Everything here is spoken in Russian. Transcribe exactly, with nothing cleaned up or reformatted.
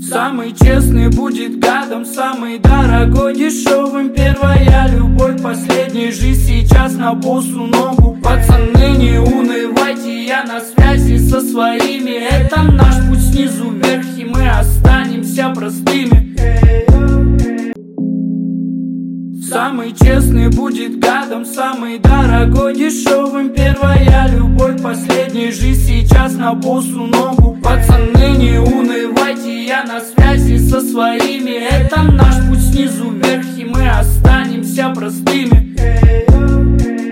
Самый честный будет гадом, самый дорогой дешевым. Первая любовь, последняя жизнь сейчас на босу ногу. Пацаны, не унывайте, я на связи со своими. Это наш путь снизу вверх, и мы останемся простыми. Самый честный будет гадом, самый дорогой дешевым. Первая любовь, последняя жизнь сейчас на босу ногу. Пацаны, не унывайте, я на связи со своими. Это наш путь снизу вверх, и мы останемся простыми.